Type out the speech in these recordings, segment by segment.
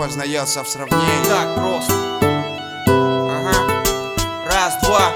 познается в сравнении. Так просто. Ага. Раз, два.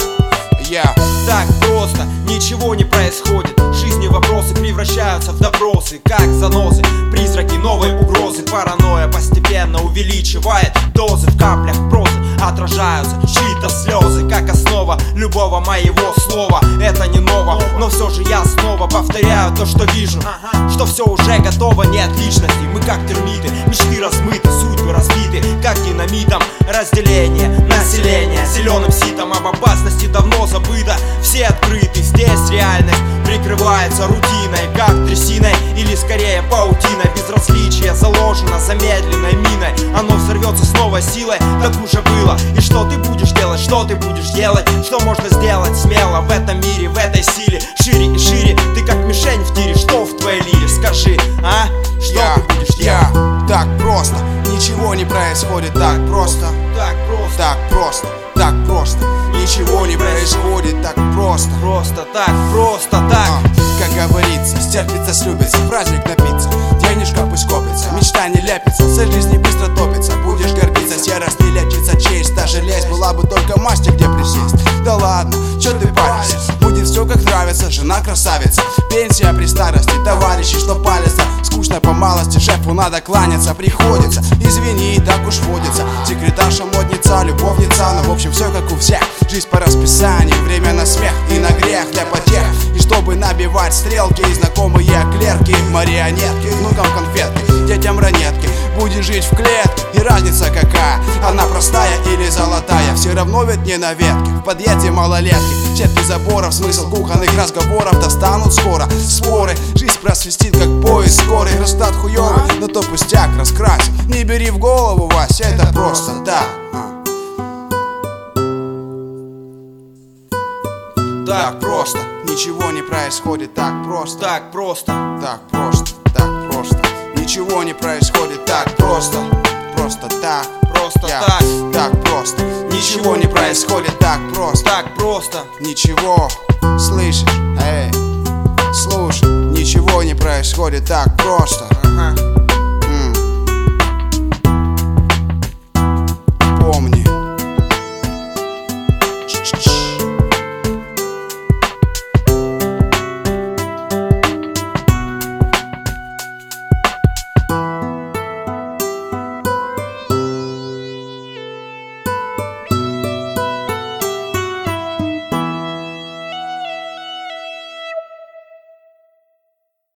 Так просто, ничего не происходит. В жизни вопросы превращаются в допросы, как заносы, призраки новой угрозы. Паранойя постепенно увеличивает дозы. В каплях прозы отражаются чьи-то слезы, как основа любого моего слова. Это не ново, но все же я снова повторяю то, что вижу, что все уже готово, нет личности. Мы как термиты, мечты размыты, судьбы разбиты, как динамитом. Разделение населения зеленым ситом, об опасности давно забыто. Все открыты, здесь реальность прикрывается рутиной, как трясиной или скорее паутиной. Безразличие заложено замедленной миной, оно взорвется с новой силой. Так уже было. И что ты будешь делать, что ты будешь делать? Что можно сделать смело в этом мире, в этой силе? Шире и шире, ты как мишень в тире. Что в твоей лире? Скажи, а? Что ты будешь делать? Так просто, ничего не происходит. Так просто, так просто, так просто, так просто. Ничего не происходит так просто. Просто так, просто так. Как говорится, стерпится, слюбится, праздник напиться, денежка пусть копится, мечта не ляпится, цель жизни быстро топится. Будешь гордиться, серость не лечится, честь, даже лезть была бы только масти, где присесть. Да ладно, чё ты паришься, будет все как нравится, жена красавица, пенсия при старости, товарищи, что палятся. Скучно по малости, шефу надо кланяться, приходится, извини, так уж водится. Секретарша, модница, любовница, но в общем все как у всех. Жизнь по расписанию, время на смех и на грех для потех. И чтобы набивать стрелки, и знакомые клерки, марионетки, внукам конфетки, детям ранетки. Будешь жить в клетке, и разница какая, она простая или золотая, все равно ведь не на ветке. В подъезде малолетки, сетки заборов, смысл кухонных разговоров достанут скоро. Споры, жизнь просвистит как поезд скорый. Расстат хуёвый, но то пустяк раскрасим. Не бери в голову, Вася, это просто так. Так просто, ничего не происходит так просто. Так просто, так просто, так просто. Ничего не происходит так просто. Просто так, просто так. Так просто, ничего не происходит так просто. Так просто, ничего, слышишь, эй, слушай, ничего не происходит так просто.